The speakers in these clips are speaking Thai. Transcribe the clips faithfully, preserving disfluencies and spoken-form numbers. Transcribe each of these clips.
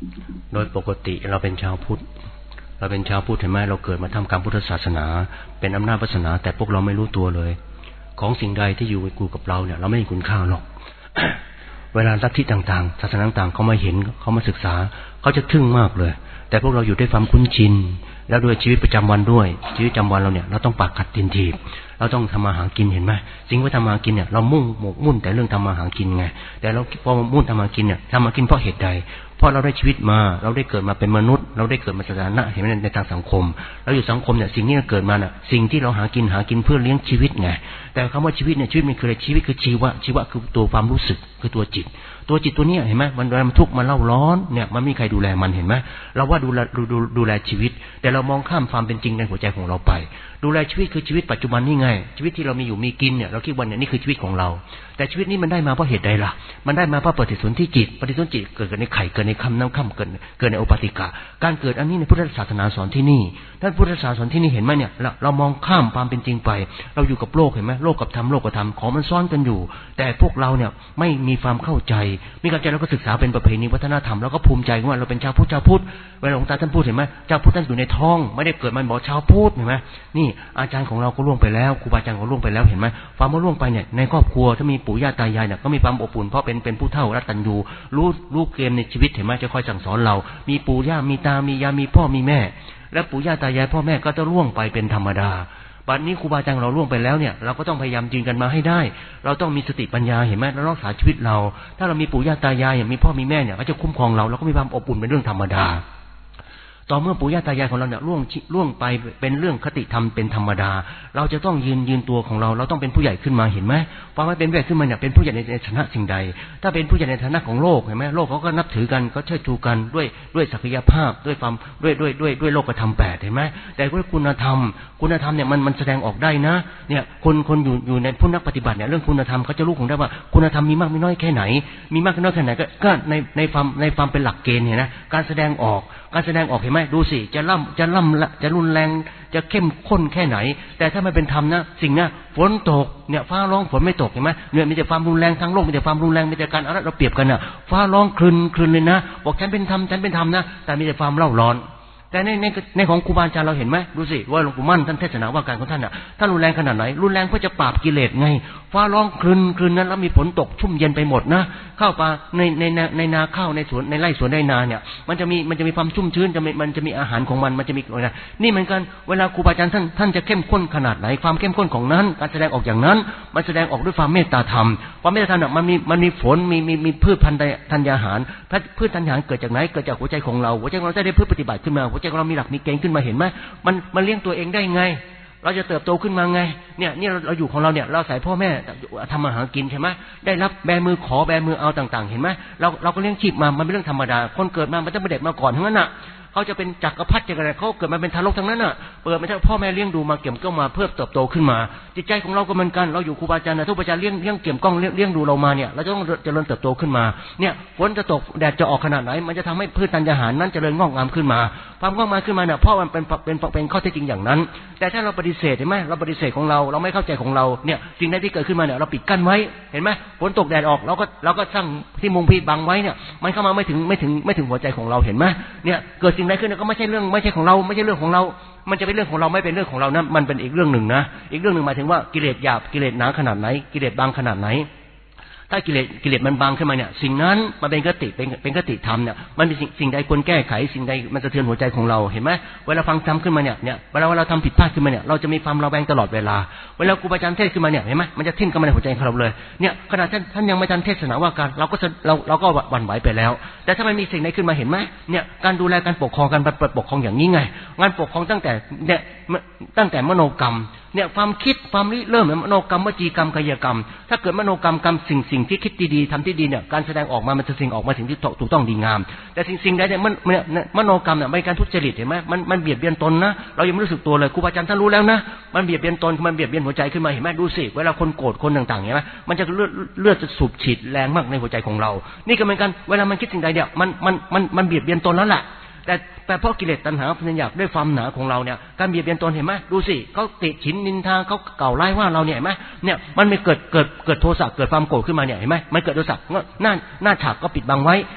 โดยปกติเราเป็นชาวพุทธเราเป็นชาวพุทธเห็นไหมเราเกิดมาทำการพุทธศาสนาเป็นอำนาจวาสนาแต่พวกเราไม่รู้ตัวเลยของสิ่งใดที่อยู่กูกับเราเนี่ยเราไม่มีคุณค่าหรอก เวลาลัทธิต่างๆศาสนาต่างๆเขามาเห็นเขามาศึกษาเขาจะทึ่งมากเลยแต่พวกเราอยู่ด้วยความคุ้นชินแล้วด้วยชีวิตประจำวันด้วยชีวิตประจำวันเราเนี่ยเราต้องปากกัดตีนถีบเราต้องทำมาหากินเห็นไหมสิ่งที่ทำมาหากินเนี่ยเรามุ่งหมกมุ่นแต่เรื่องทำมาหากินไงแต่เราพอมุ่งทำมากินเนี่ยทำมากินเพราะเหตุใดเพราะเราได้ชีวิตมาเราได้เกิดมาเป็นมนุษย์เราได้เกิดมาสถานะเห็นไหมในทางสังคมเราอยู่สังคมเนี่ยสิ่งนี้เราเกิดมาน่ะสิ่งที่เราหากินหากินเพื่อเลี้ยงชีวิตไงแต่คำว่าชีวิตเนี่ยชีวิตมันคืออะไรชีวิตคือชีวะชีวะคือตัวความรู้สึกคือตัวจิตตัวจิตตัวนี้เห็นไหมมันเวลามันทุกข์มันเล่าร้อนเนี่ยมันไม่มีใครดูแลมันเห็นไหมเราว่าดูแลดูดูดูแลชีวิตแต่เรามองข้ามความเป็นจริงในหัวใจของเราไปดูแลชีวิตคือชีวิตปัจจุบันนี่ไงชีวิตที่เรามีอยู่มีกินเนี่ยเราคิดว่าเนี่ยนี่คือชีวิตของเราแต่ชีวิตนี้มันได้มาเพราะเหตุใดล่ะมันได้มาเพราะปฏิสนธิจิตปฏิสนธิจิตเกิดในไข่เกิดในคำน้ำค่ำเกิดเกิดในอุปาติกะการเกิดอันนี้ในพุทธศาสนาสอนที่นี่ท่านพุทธศาสนาสอนที่นี่เห็นไหมเนี่ยเราเรามองข้ามความเป็นจริงไปเราอยู่กับโลกเห็นไหมโลกกับธรรมโลกกับธรรมของมันซ้อนกันอยู่แต่พวกเราเนี่ยไม่มีความเข้าใจมีการใจเราก็ศึกษาเป็นประเพณีวัฒนธรรมแล้วก็ภูมิใจว่าเราเป็นชาวพุทธชาวพุทธเวลาหลวงตาท่านพูดเห็นไหมชาวพุทธท่านอยู่ในท้องไม่ได้เกิดมันบอกชาวพุทธเห็นไหมนี่อาจารย์ของเราก็ล่วงไปแล้วครูบาอาจารย์ก็ล่วงไปแล้วเห็นไหมความว่าล่วงไปเนี่ยในครอบครัวถ้ามีปู่ย่าตายายเนี่ยก็มีความอบอุ่นเพราะเป็นเป็นผู้เฒ่ารัตตัญญูรู้รู้เกมในชีวิตเห็นไหมจะคอยสั่งสอนเรามีปู่ย่ามีตามียายมีพ่อมีแม่และปู่ย่าตายายพ่อแม่ก็จะล่วงไปเป็นธรรมดาบัดนี้ครูบาอาจารย์เราล่วงไปแล้วเนี่ยเราก็ต้องพยายามยืนกันมาให้ได้เราต้องมีสติปัญญาเห็นไหมเรารักษาชีวิตเราถ้าเรามีปู่ย่าตายายอย่างมีพ่อมีแม่เนี่ยก็จะคุ้มครองเราเราก็มีความอบอุ่นเป็นเรื่องธรรมดาต่อเมื่อปู่ย่าตายายของเราเนี่ยล่วงล่วงไปเป็นเรื่องคติธรรมเป็นธรรมดาเราจะต้องยืนยืนตัวของเราเราต้องเป็นผู้ใหญ่ขึ้นมาเห็นไหมพอไม่เป็นผู้ใหญ่ขึ้นมาเนี่ยเป็นผู้ใหญ่ในฐานะสิ่งใดถ้าเป็นผู้ใหญ่ในฐานะของโลกเห็นไหมโลกเขาก็นับถือกันก็เชิดชูกันด้วยด้วยศักยภาพด้วยความด้วยด้วยด้วยด้วยโลกธรรมแปดเห็นไหมแต่ด้วยคุณธรรมคุณธรรมเนี่ยมันมันแสดงออกได้นะเนี่ยคนคนอยู่อยู่ในผู้นักปฏิบัติเนี่ยเรื่องคุณธรรมเขาจะรู้ของได้ว่าคุณธรรมมีมากมีน้อยแค่ไหนมีมากน้อยแค่ไหนก็ก็ในในความในความเป็นหลักเกณฑ์เนี่ยนะการแสดงออกการแสดงออกเห็นไหมดูสิจะล่ำจะล่ำจะรุนแรงจะเข้มข้นแค่ไหนแต่ถ้ามันเป็นธรรมนะสิ่งนะฝนตกเนี่ยฟ้าร้องฝนไม่ตกเห็นไหมเนี่ยมีแต่ความรุนแรงทั้งโลกมีแต่ความรุนแรงมีแต่การอะไรเราเปรียบกันน่ะฟ้าร้องครึนครึนเลยนะบอกฉันเป็นธรรมฉันเป็นธรรมนะแต่มีแต่ความเล่าร้อนแต่ในในในของครูบาอาจารย์เราเห็นไหมดูสิว่าหลวงปู่มั่นท่านเทศนาว่าการของท่านน่ะท่านรุนแรงขนาดไหนรุนแรงเพื่อจะปราบกิเลสไงฟ้าร้องครึนครึนนั้นแล้วมีฝนตกชุ่มเย็นไปหมดนะข้าวปลาในในในนาข้าวในสวนในไร่สวนในนาเนี่ยมันจะมีมันจะมีความชุ่มชื้นจะมันจะมีอาหารของมันมันจะมีอะไรนี่เหมือนกันเวลาครูบาอาจารย์ท่านท่านจะเข้มข้นขนาดไหนความเข้มข้นของนั้นการแสดงออกอย่างนั้นมันแสดงออกด้วยความเมตตาธรรมความเมตตาธรรมน่ะมันมีมันมีฝนมีมีมีพืชพันธุ์ธัญญาหารพืชธัญญาหารเกิดจากไหนเกิดจากหัวใจของเราหัวใจของเราได้พืชปฏิบัติขึ้นมาหัวใจของเรามีหลักมีเกณฑ์ขึ้นมาเห็นไหมมันมันเลี้ยงตัวเองได้ไงเราจะเติบโตขึ้นมาไงเนี่ยนี่เราเราอยู่ของเราเนี่ยเราใส่พ่อแม่ทำมาหากินใช่ไหมได้รับแบมือขอแบมือเอาต่างๆเห็นไหมเราเราก็เลี้ยงชีพมามันเป็นเรื่องธรรมดาคนเกิดมามันต้องเป็นเด็กมาก่อนทั้งนั้นน่ะเขาจะเป็นจักรพรรดิจักรอะไรเขาเกิดมาเป็นทารกทั้งนั้นน่ะเปิดมาจากพ่อแม่เลี้ยงดูมาเกี่ยมก้องมาเพื่อเติบโตขึ้นมาจิตใจของเราก็เหมือนกันเราอยู่ครูบาอาจารย์นะทุกอาจารย์เลี้ยงเลี้ยงเกี่ยมก้องเลี้ยงดูเรามาเนี่ยเราจะต้องเจริญเติบโตขึ้นมาเนี่ยฝนจะตกแดดจะออกขนาดไหนมันจะทำให้พืชธัญญาหารนั้นเจริญงอกงามขึ้นมาความงอกงามขึ้นมาเนี่ยเพราะมันเป็นเป็นเป็นข้อเท็จจริงอย่างนั้นแต่ถ้าเราปฏิเสธเห็นไหมเราปฏิเสธของเราเราไม่เข้าใจของเราเนี่ยสิ่งใดที่เกิดขึ้นมาเนี่ยเราปิดกั้นไว้เห็นไหมฝนตกแดดออกเราก็เราก็สร้างที่มุงพีบังไว้เนี่ยมันเข้ามาไม่ถึงไม่ถึงไม่ถึงหัวใจของเราเห็นไหมเนี่ยเกิดสิ่งใดขึ้นก็ไม่ใช่เรื่องไม่ใช่ของเราไม่ใช่เรื่องของเรามันจะเป็นเรื่องของเราไม่เป็นเรื่องของเรานะมันเป็นอีกเรื่องหนึ่งนะอีกเรื่องหนึ่งหมายถึงว่ากิเลสหยาบกิเลสหนาขนาดไหนกิเลสบางขนาดไหนถ้ากิเลสกิเลสมันบางขึ้นมาเนี่ยสิ่งนั้นมันเป็นคติเป็นเป็นคติธรรมเนี่ยมันเป็นสิ่งสิ่งใดควรแก้ไขสิ่งใดมันสะเทือนหัวใจของเราเห็นไหมเวลาฟังธรรมขึ้นมาเนี่ยเนี่ยเวลาเราทำผิดพลาดขึ้นมาเนี่ยเราจะมีความระแวงตลอดเวลาเวลาครูบาอาจารย์เทศขึ้นมาเนี่ยเห็นไหมมันจะทิ่มเข้ามาในหัวใจของเราเลยเนี่ยขณะท่านท่านยังไม่ทันเทศนาว่าการเราก็เราเราก็หวั่นไหวไปแล้วแต่ถ้ามันมีสิ่งใดขึ้นมาเห็นไหมเนี่ยการดูแลการปกครองการปกครองอย่างนี้ไงงานปกครองตั้งแต่เนี่ยตั้งแต่มโนกรรมเนี่ยความคิดความริเริ่มมโนกรรมวจีกรรมกายกรรมถ้าเกิดมโนกรรมกรรมสิ่งสิ่งที่คิดดีๆทำที่ดีเนี่ยการแสดงออกมามันจะสิ่งออกมาสิ่งที่ถูกต้องดีงามแต่สิ่งสิ่งใดเนี่ยมันมโนกรรมเนี่ยเป็นการทุจริตเห็นไหมมันมันเบียดเบียนตนนะเรายังไม่รู้สึกตัวเลยครูบาอาจารย์ท่านรู้แล้วนะมันเบียดเบียนตนมันเบียดเบียนหัวใจขึ้นมาเห็นไหมดูสิเวลาคนโกรธคนต่างๆเห็นไหมมันจะเลือดเลือดจะสูบฉีดแรงมากในหัวใจของเรานี่ก็เหมือนกันเวลามันคิดสิ่งใดเนี่ยมันมันมันมันเบียดเบียนตนแล้วแหละแต่แต่เพราะกิเลสตัณหาพันอยากด้วยความหนาของเราเนี่ยการเบียดเบียนตนเห็นไหมดูสิเขาติฉินนินทาเขาเก่าไล่ว่าเราเนี่ยเห็นไหมเนี่ยมันไม่เกิดเกิดเกิดโทสะเกิดความโกรธขึ้นมาเนี่ยเห็นไหมมันเกิดโทสะหน้าหน้าฉากก็ปิดบังไว้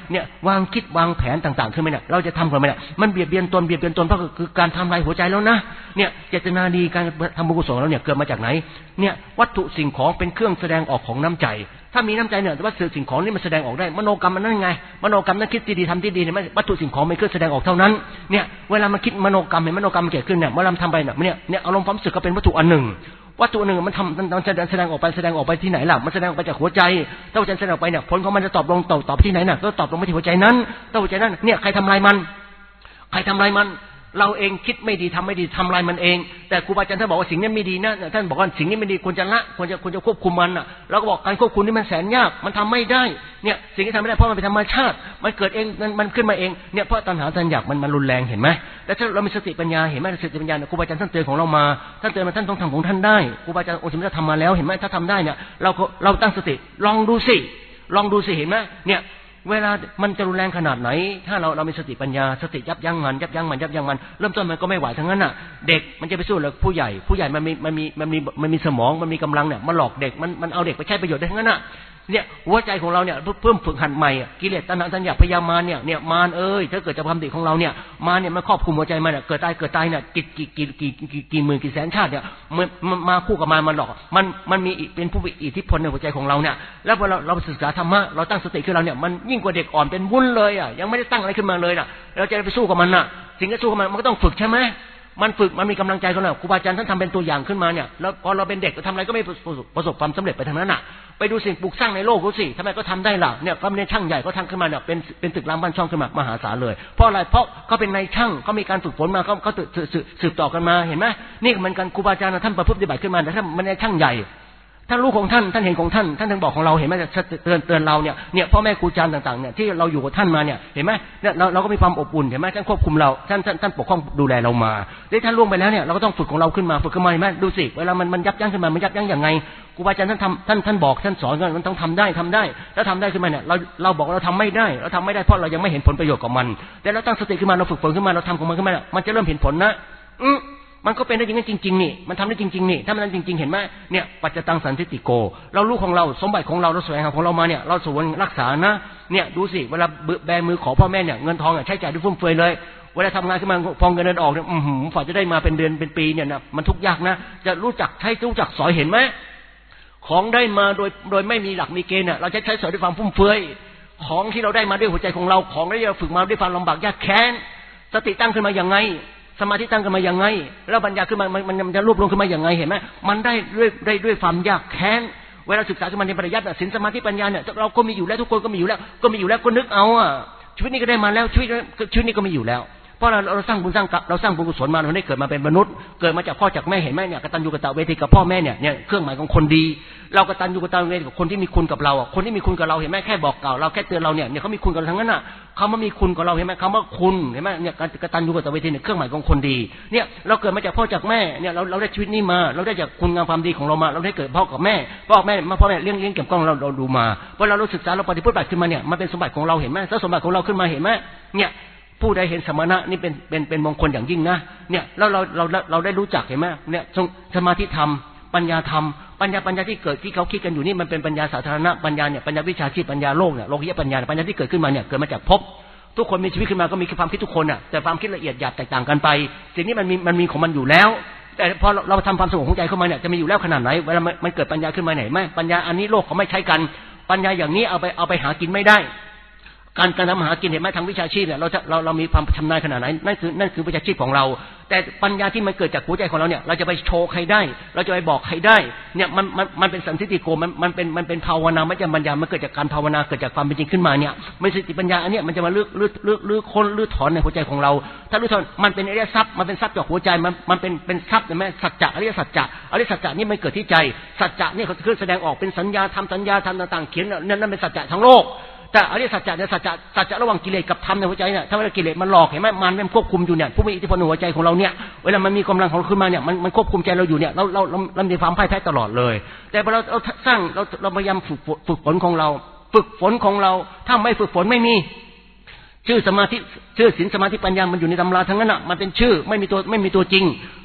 เนี่ยวางคิดวางแผนต่างๆขึ้นมาเนี่ยเราจะทำกันไหมเนี่ยมันเบียดเบียนตนเบียดเบียนตนเพราะคือการทำลายหัวใจแล้วนะเนี่ยเจตนาดีการทำบุญกุศลแล้วเนี่ยเกิดมาจากไหนเนี่ยวัตถุสิ่งของเป็นเครื่องแสดงออกของน้ำใจถ้ามีน้ำใจเนี่ยวัตถุสิ่งของนี่มันแสดงออกได้มโนกรรมมันนั่นไงมโนกรรมนั้นคิดดีๆทำที่ดีเนี่ยวัตถุสิ่งของเป็นเครื่องแสดงออกเท่านั้นเนี่ยเวลามันคิดมโนกรรมเห็นมโนกรรมเกิดขึ้นเนี่ยเมื่อเราทำไปเนี่ยเนี่ยอารมณ์ความรู้สึกก็เป็นวัตถุอันหนึ่งวัตถุหนึ่งมันทำมันแสดงแสดงออกไปแสดงออกไปที่ไหนล่ะมันแสดงออกไปจากหัวใจถ้าหัวใจแสดงออกไปเนี่ยผลของมันจะตอบลงตอบตอบที่ไหนน่ะก็ตอบลงไปที่หัวใจนั้นถ้าหัวใจนั้นเนี่ยใครทำลายมันใครทำลายมันเราเองคิดไม่ดีทำไม่ดีทำลายมันเองแต่ครูบาอาจารย์ท่านบอกว่าสิ่งนี้ไม่ดีนะท่านบอกว่าสิ่งนี้ไม่ดีควรจะละควรจะควรจะควบคุมมันอ่ะเราก็บอกการควบคุมนี่มันแสนยากมันทำไม่ได้เนี่ยสิ่งที่ทำไม่ได้เพราะมันเป็นธรรมชาติมันเกิดเองมันมันขึ้นมาเองเนี่ยเพราะตัณหาตัณอยากมันมันรุนแรงเห็นไหมแต่ถ้าเรามีสติปัญญาเห็นไหมสติปัญญาครูบาอาจารย์ท่านเตือนของเรามาท่านเตือนมาท่านต้องทำของท่านได้ครูบาอาจารย์องค์สมเด็จทำมาแล้วเห็นไหมถ้าทำได้เนี่ยเราเราตั้งสติลองดูสิลองดูสิเห็นไหมเนี่ยเวลามันจะรุนแรงขนาดไหนถ้าเราเรามีสติปัญญาสติยับยั้งมันยับยั้งมันยับยั้งมันเริ่มต้นมันก็ไม่ไหวทั้งนั้นน่ะเด็กมันจะไปสู้กับผู้ใหญ่ผู้ใหญ่มันมีมันมีมันมีมันมีสมองมันมีกำลังเนี่ยมันหลอกเด็กมันมันเอาเด็กไปใช้ประโยชน์ได้ทั้งนั้นน่ะเนี่ยหัวใจของเราเนี่ยเพิ่มฝึกหัดใหม่กิเลสตัณหาตัณอยากพยายามมาเนี่ยเนี่ยมารเอ้ยถ้าเกิดจะความดีของเราเนี่ยมาเนี่ยมันครอบคลุมหัวใจมันเนี่ยเกิดตายเกิดตายเนี่ยกี่กี่กี่กี่กี่กี่หมื่นกี่แสนชาติเนี่ยมันมาคู่กับมารมันหลอกมันมันมีเป็นผู้มีอิทธิพลในหัวใจของเราเนี่ยแล้วพอเราเราศึกษาธรรมะเราตั้งสติขึ้นเราเนี่ยมันยิ่งกว่าเด็กอ่อนเป็นวุ้นเลยอ่ะยังไม่ได้ตั้งอะไรขึ้นมาเลยน่ะเราจะไปสู้กับมันน่ะสิ่งที่สู้กับมันมันก็ต้องฝึกใช่ไหมมันฝึกมันมีกำลังใจกันแล้วครูบาอาจารย์ท่านทำเป็นตัวอย่างขึ้นมาเนี่ยแล้วพอเราเป็นเด็กเราทำอะไรก็ไม่ประสบความสำเร็จไปทางนั้นน่ะไปดูสิ่งปลูกสร้างในโลกเขาสิทำไมก็ทำได้ล่ะเนี่ยเขาเป็นช่างใหญ่เขาทำขึ้นมาเนี่ยเป็นเป็นตึกรามบ้านช่องขึ้นมามหาศาลเลยเพราะอะไรเพราะเขาเป็นนายช่างเขามีการฝึกฝนมาเขาเขาสืบต่อกันมาเห็นไหมนี่เหมือนกันครูบาอาจารย์ท่านประพฤติปฏิบัติขึ้นมาแต่ถ้ามันเป็นช่างใหญ่ท่านรู้ของท่านท่านเห็นของท่านท่านถึงบอกของเราเห็นไหมจะเตือนเตือนเราเนี่ยเนี่ยพ่อแม่ครูอาจารย์ต่างๆเนี่ยที่เราอยู่กับท่านมาเนี่ยเห็นไหมเนี่ยเราเราก็มีความอบอุ่นเห็นไหมท่านควบคุมเราท่านท่านท่านปกป้องดูแลเรามาได้ท่านล่วงไปแล้วเนี่ยเราก็ต้องฝึกของเราขึ้นมาฝึกขึ้นมาเห็นไหมดูสิเวลามันมันยับยั้งขึ้นมามันยับยั้งอย่างไงครูบาอาจารย์ท่านทำท่านท่านบอกท่านสอนกันมันต้องทำได้ทำได้แล้วทำได้ขึ้นมาเนี่ยเราเราบอกเราทำไม่ได้เราทำไม่ได้เพราะเรายังไม่เห็นผลประโยชน์ของมันแต่เราตั้งสติขึ้นมาเราฝึกฝนขึ้นมาเราทำของมันขึ้นมามันจะเริ่มเห็นผลนะอืมมันก็เป็นได้จริงจริงๆนี่มันทำได้จริงๆนี่ถ้ามันจริงๆเห็นไหมเนี่ยปัจจตังสันติติโกเรารู้ของเราสมบัติของเราเราแสวงหาของเรามาเนี่ยเราสวนรักษานะเนี่ยดูสิเวลาแบมือขอพ่อแม่เนี่ยเงินทองใช้จ่ายด้วยฟุ่มเฟือยเลยเวลาทำงานขึ้นมาพอเงินเดือนออกเนี่ยอืมฝ่าจะได้มาเป็นเดือนเป็นปีเนี่ยนะมันทุกข์ยากนะจะรู้จักใช้รู้จักสอยเห็นไหมของได้มาโดยโดยไม่มีหลักมีเกณฑ์เนี่ยเราจะใช้สอยด้วยความฟุ่มเฟือยของที่เราได้มาด้วยหัวใจของเราของที่เราฝึกมาด้วยความลำบากยากแค้นสติตั้งขึ้นมาอย่างไงสมาธิตั้งขึ้นมาอย่างไงแล้วปัญญาขึ้นมามันมันจะรวบรวมขึ้นมาอย่างไงเห็นไหมมันได้ด้วยได้ด้วยความยากแค้นเวลาศึกษาขึ้นมาในปริยัติศีลสมาธิปัญญาเนี่ยเราก็มีอยู่แล้วทุกคนก็มีอยู่แล้วก็มีอยู่แล้วก็นึกเอาอ่ะชีวิตนี้ก็ได้มาแล้วชีวิตชีวิตนี้ก็มีอยู่แล้วเพราะเราเราสร้างบุญสร้างเราสร้างบุญกุศลมาเราได้เกิดมาเป็นมนุษย์เกิดมาจากพ่อจากแม่เห็นไหมเนี่ยกตัญญูกตเวทีกับพ่อแม่เนี่ยเนี่ยเครื่องหมายของคนดีเรากตัญญูกตเวทีกับคนที่มีคุณกับเราอ่ะคนที่มีคุณกับเราเห็นไหมแค่บอกกล่าวเราแค่เตือนเราเนี่ยเนี่ยเขามีคุณกับเราทั้งนั้นอ่ะเขาไม่มีคุณกับเราเห็นไหมคำว่าคุณเห็นไหมเนี่ยกตัญญูกตเวทีเนี่ยเครื่องหมายของคนดีเนี่ยเราเกิดมาจากพ่อจากแม่เนี่ยเราเราได้ชีวิตนี้มาเราได้จากคุณงามความดีของเรามาเราได้เกิดพ่อกับแม่พ่อแม่มาพ่อแม่เลี้ยงเลี้ยงเก็บกล้องเราเราดูมาพอเราศึกษาเราปฏิบัติขึ้นมาเนี่ยมันเป็นสมบัติของเราเห็นไหมถ้าสมบัติของเราขึ้นมาเห็นไหมเนี่ยผู้ใดเห็นสมณะนี่เป็นเป็นเป็นมงคลอย่างยิ่งนะเนี่ยแล้วเราเราเราได้รู้จักเห็นไหมเนี่ยสมาธิธรรมปัญญาธรรมปัญญาปัญญาที่เกิดที่เขาคิดกันอยู่นี่มันเป็นปัญญาสาธารณะปัญญาเนี่ยปัญญาวิชาชีพปัญญาโลกเนี่ยโลกียปัญญาปัญญาที่เกิดขึ้นมาเนี่ยเกิดมาจากภพทุกคนมีชีวิตขึ้นมาก็มีความคิดทุกคนอ่ะแต่ความคิดละเอียดหยาบแตกต่างกันไปสิ่งนี้มันมีมันมีของมันอยู่แล้วแต่พอเราทำความสงบของใจเข้ามาเนี่ยจะมีอยู่แล้วขนาดไหนเวลามันเกิดปัญญาขึ้นมาไหนไหมปัญญาอันนี้โลกเขาไม่ใช้กันปัญญาอย่างนี้เอาไปเอาไปหากินไม่ได้การการทำหากินเห็นไหมทางวิชาชีพเนี่ยเราจะเราเรามีความชำนาญขนาดไหนนั่นคือนั่นคือวิชาชีพของเราแต่ปัญญาที่มันเกิดจากหัวใจของเราเนี่ยเราจะไปโชว์ใครได้เราจะไปบอกใครได้เนี่ยมันมันมันเป็นสันติโกมันมันเป็นมันเป็นภาวนาไม่ใช่ปัญญามันเกิดจากการภาวนาเกิดจากความเป็นจริงขึ้นมาเนี่ยไม่สติปัญญาอันเนี้ยมันจะมาลื้อลื้อลื้อลื้อค้นลื้อถอนในหัวใจของเราถ้าลื้อถอนมันเป็นอริยทรัพย์มันเป็นทรัพย์จากหัวใจมันมันเป็นเป็นทรัพย์ใช่ไหมสัจจะอริยสัจจะอริยสัจจะนี่มันเกิดที่ใจสัจจะนี่เขาคือแสดงออกเป็นสัญญาทำสัญญาทำต่างๆเขียนนั่นนั่นเป็นสัจจะทั้งโลกแต่อริยสัจจะเนี่ยสัจจะสัจจะระหว่างกิเลสกับธรรมในหัวใจเนี่ยถ้าเวลากิเลสมันหลอกเห็นไหมมันมันควบคุมอยู่เนี่ยผู้มีอิทธิพลในหัวใจของเราเนี่ยเวลามันมีกำลังของขึ้นมาเนี่ยมันมันควบคุมใจเราอยู่เนี่ยเราเราเราเรามีความพ่ายแพ้ตลอดเลยแต่พอเราเราสร้างเราเราพยายามฝึกฝึกฝนของเราฝึกฝนของเราถ้าไม่ฝึกฝนไม่มีชื่อสมาธิชื่อศีลสมาธิปัญญามันอยู่ในตำราทั้งนั้นอ่ะมันเป็นชื่อไม่มีตัวไม่มีตัวจริง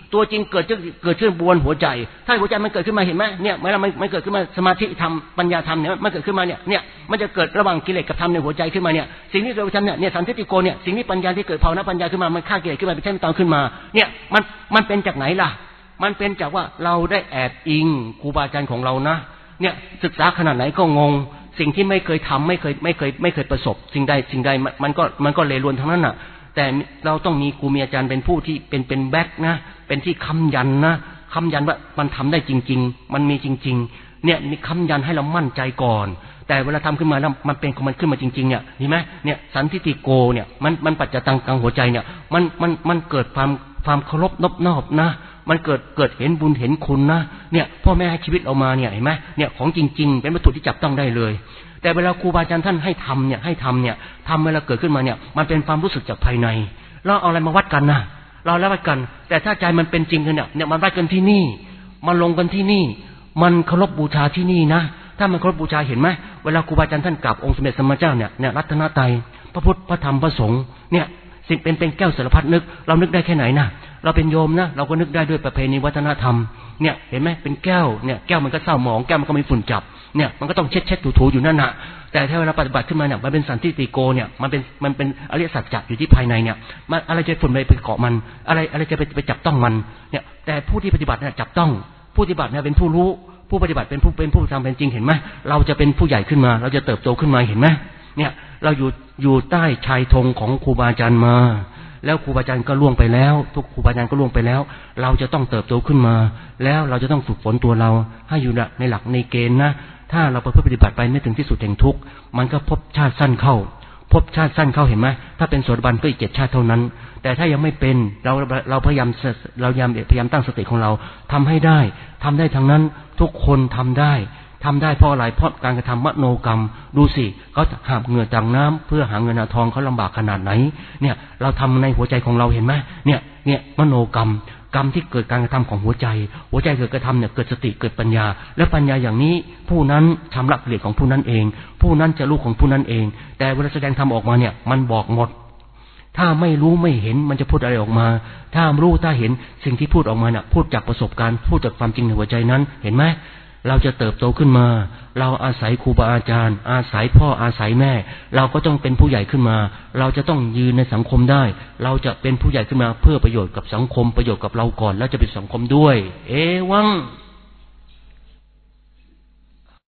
ตัวจริงเกิดขึ้นเกิดขึ้นบนหัวใจถ้าหัวใจมันเกิดขึ้นมาเห็นไหมเนี่ยเมื่อมันมันเกิดขึ้นมาสมาธิธรรมปัญญาธรรมเนี่ยมันเกิดขึ้นมาเนี่ยเนี่ยมันจะเกิดระหว่างกิเลสกับธรรมในหัวใจขึ้นมาเนี่ยสิ่งที่เราทำเนี่ยเนี่ยสันติโกเนี่ยสิ่งที่ปัญญาที่เกิดภาวนาปัญญาขึ้นมามันฆ่ากิเลสขึ้นมาเป็นแท่นตอนขึ้นมาเนี่ยมันมันเป็นจากไหนล่ะมันเป็นจากว่าเราได้แอบอิงครูบาอาจารย์ของเรานะเนี่ยศึกษาขนาดไหนก็งงสิ่งที่ไม่เคยทำไม่เคยไม่เคยไม่เคยประสบสิ่งใดสิ่งใดมันก็มันก็เลวล้วนทั้งนั้นน่ะแต่เราต้องมีครูมีอาจารย์เป็นผู้ที่เป็นเป็นแบ็คนะเป็นที่ค้ำยันนะค้ำยันว่ามันทำได้จริงๆมันมีจริงๆเนี่ยมีค้ำยันให้เรามั่นใจก่อนแต่เวลาทำขึ้นมาแล้วมันเป็นของมันขึ้นมาจริงๆเนี่ยเห็นไหมเนี่ยสันทิฏฐิโกเนี่ยมันมันปัจจตังกลางหัวใจเนี่ยมันมันมันเกิดความความเคารพนอบนอบนะมันเกิดเกิดเห็นบุญเห็นคุณนะเนี่ยพ่อแม่ให้ชีวิตเรามาเนี่ยเห็นไหมเนี่ยของจริงๆเป็นวัตถุที่จับต้องได้เลยแต่เวลาครูบาอาจารย์ท่านให้ทำเนี่ยให้ทำเนี่ยทำเวลาเกิดขึ้นมาเนี่ยมันเป็นความรู้สึกจากภายในเราเอาอะไรมาวัดกันนะเราแล้ววัดกันแต่ถ้าใจมันเป็นจริงกันเนี่ยเนี่ยมันวัดกันที่นี่มันลงกันที่นี่มันเคารพบูชาที่นี่นะถ้ามันเคารพบูชาเห็นไหมเวลาครูบาอาจารย์ท่านกราบองค์สมเด็จสมมาเจ้าเนี่ยเนี่ยรัตนตรัยพระพุทธพระธรรมพระสงฆ์เนี่ยสิ่งเป็นเป็นแก้วสารพัดนึกเรานึกได้แค่ไหนนะเราเป็นโยมนะเราก็นึกได้ด้วยประเพณีวัฒนธรรมเนี่ยเห็นไหมเป็นแก้วเนี่ยแก้วมันก็เศร้าหมองแก้วมันก็มีฝุ่นจับเนี่ยมันก็ต้องเช็ดเช็ดถูๆอยู่นั่นน่ะแต่ถ้าเวลาปฏิบัติขึ้นมาเนี่ยมันเป็นสันติโกเนี่ยมันเป็นมันเป็นอริยสัจจะอยู่ที่ภายในเนี่ยมันอะไรจะฝุ่นไปไปเกาะมันอะไรอะไรจะไปไปจับต้องมันเนี่ยแต่ผู้ที่ปฏิบัติเนี่ยจับต้องผู้ปฏิบัติเนี่ยเป็นผู้รู้ผู้ปฏิบัติเป็นผู้เป็นผู้ทำเป็นจริงเห็นไหมเราจะเป็นผู้ใหญ่ขึ้นมาเราจะเติบโตขึ้นมาเห็นไหมเนี่ยเราอยู่อยู่ใต้ชายธงของครูบาอาจารย์มาแล้วครูบาอาจารย์ก็ล่วงไปแล้วทุกครูบาอาจารย์ก็ล่วงไปแล้วเราจะต้องเติบโตขึ้นมาแล้วเราจะต้องฝึกฝนตัวเราให้อยู่ในหลักในเกณฑ์นะถ้าเราปฏิบัติไปไม่ถึงที่สุดแห่งทุกข์มันก็พบชาติสั้นเข้าพบชาติสั้นเข้าเห็นไหมถ้าเป็นโสดาบันก็อีกเจ็ดชาติเท่านั้นแต่ถ้ายังไม่เป็นเราเราพยายามเราพยายามพยายามตั้งสติของเราทำให้ได้ทำได้ทั้งนั้นทุกคนทำได้ทำได้เพราะอะไรเพราะการกระทำมโนกรรมดูสิเขาหาบเหงื่อจากน้ำเพื่อหาเงินหาทองเขาลำบากขนาดไหนเนี่ยเราทำในหัวใจของเราเห็นไหมเนี่ยเนี่ยมโนกรรมกรรมที่เกิดการกระทำของหัวใจหัวใจเกิดกระทำเนี่ยเกิดสติเกิดปัญญาและปัญญาอย่างนี้ผู้นั้นชำระกิเลสของผู้นั้นเองผู้นั้นจะรู้ของผู้นั้นเองแต่เวลาแสดงธรรมออกมาเนี่ยมันบอกหมดถ้าไม่รู้ไม่เห็นมันจะพูดอะไรออกมาถ้ารู้ถ้าเห็นสิ่งที่พูดออกมาเนี่ยพูดจากประสบการณ์พูดจากความจริงในหัวใจนั้นเห็นไหมเราจะเติบโตขึ้นมาเราอาศัยครูบาอาจารย์อาศัยพ่ออาศัยแม่เราก็ต้องเป็นผู้ใหญ่ขึ้นมาเราจะต้องยืนในสังคมได้เราจะเป็นผู้ใหญ่ขึ้นมาเพื่อประโยชน์กับสังคมประโยชน์กับเราก่อนแล้วจะเป็นสังคมด้วยเอวัง